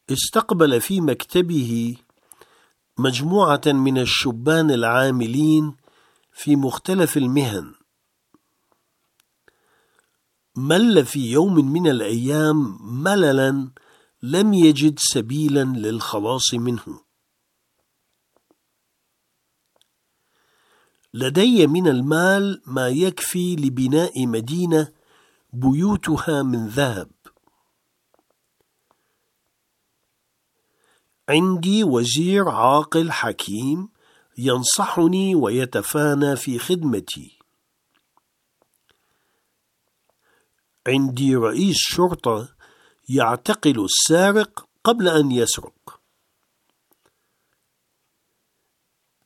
استقبل في مكتبه مجموعة من الشبان العاملين في مختلف المهن. مل في يوم من الأيام مللا لم يجد سبيلا للخلاص منه. لدي من المال ما يكفي لبناء مدينة بيوتها من ذهب. عندي وزير عاقل حكيم ينصحني ويتفانى في خدمتي. عندي رئيس شرطة يعتقل السارق قبل أن يسرق.